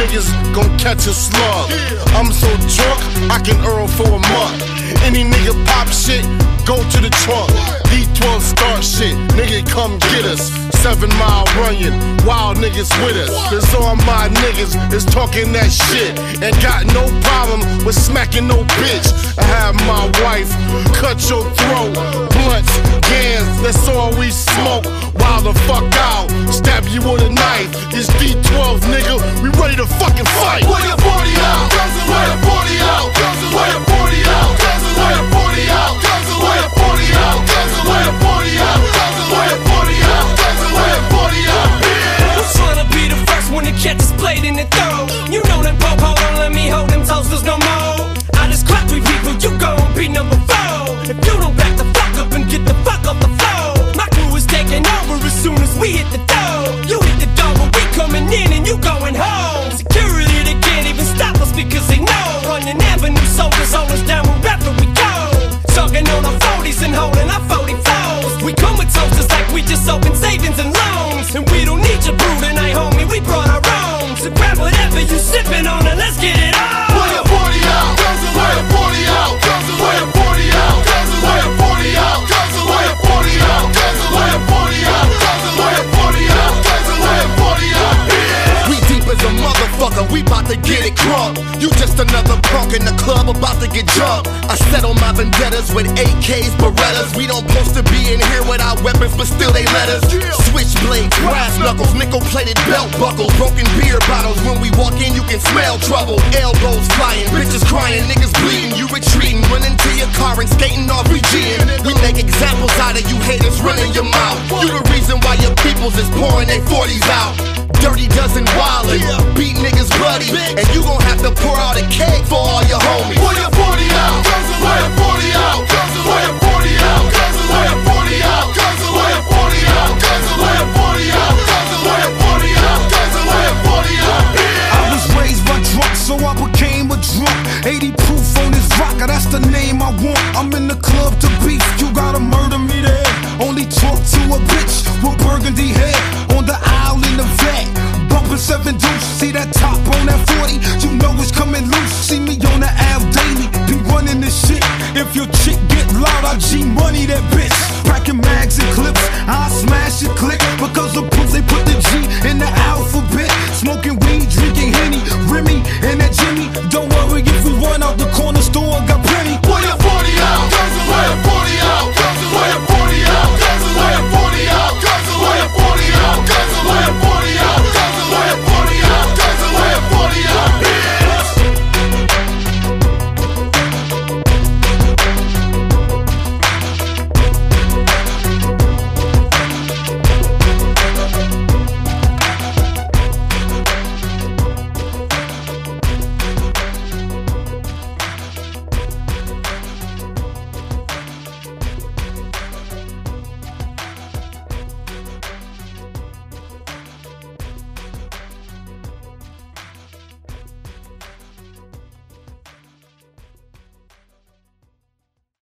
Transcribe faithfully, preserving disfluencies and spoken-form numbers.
niggas gon' catch a slug. I'm so drunk, I can earn for a month. Any nigga pop shit, go to the trunk. D twelve start shit, nigga come get us. Seven mile running, wild niggas with us. Cause all my niggas is talking that shit and got no problem with smacking no bitch. I have my wife cut your throat, blunts, gans, that's all we smoke. Wild the fuck out, stab you with a knife. This D twelve nigga, we ready to fucking fight. Where your forty out? Where your forty out? Where your forty out? Where your forty out? Where your forty out? Where your forty out? Where your forty out? Where your forty out? Who's tryna be the first one to catch this blade in the throat? You know them po-po don't let me hold them toasters no more. I just clap three people, you gon' be number four. If you don't back the fuck up and get the fuck off the floor, my crew is taking over as soon as we hit the door. You hit the door, but we coming in and you going home. Security, they can't even stop us because they know. Running avenue soldiers hold us down wherever we go. Talking on our forties and holding our forty fours. We come with toasters like we just open savings and loans. And we don't need your brew tonight, homie, we brought our own. So grab whatever you sipping on and let's get it on. Where your forty out? Where your forty out? Where your forty out? Where your forty out? Where your forty out? Where your forty out? Where your forty out? Where your forty out? We deep as a motherfucker, we bout to get it crunk. You just another punk in the club about to get drunk. I settle my vendettas with A Ks, Berettas. We don't supposed to be in here without weapons, but still they let us. Switchblade, brass knuckles, nickel-plated belt buckles, broken beer bottles. When we walk in, you can smell trouble. Elbows flying, bitches crying, niggas bleeding. You retreating, running to your car and skating off we G'ing. We make examples out of you haters running your mouth. You the reason why your peoples is pouring their forties out. Dirty dozen wildin', beat niggas bloody, and you gon' have to pour out a cake for all your homies. Where your forty out? Where your forty out? Where your forty out? Where your forty out? Where your forty out? Where your forty out? Where your forty out? Where your forty out? I was raised by drunk, so I became a drunk. eighty proof on this rocker, that's the name I want. I'm in the club to beef, you gotta murder me there. Only talk to a bitch with burgundy hair. On the aisle in the vet, bumping seven deuce. See that top on that forty, you know it's coming loose. See me on the Ave daily, be running this shit. If your chick get loud, I G money that bitch. Packing mags and clips, I smash it click. Because the proof they put the G in the alphabet. Smoking weed, drinking Henny, Remy, and that Jimmy. Don't worry,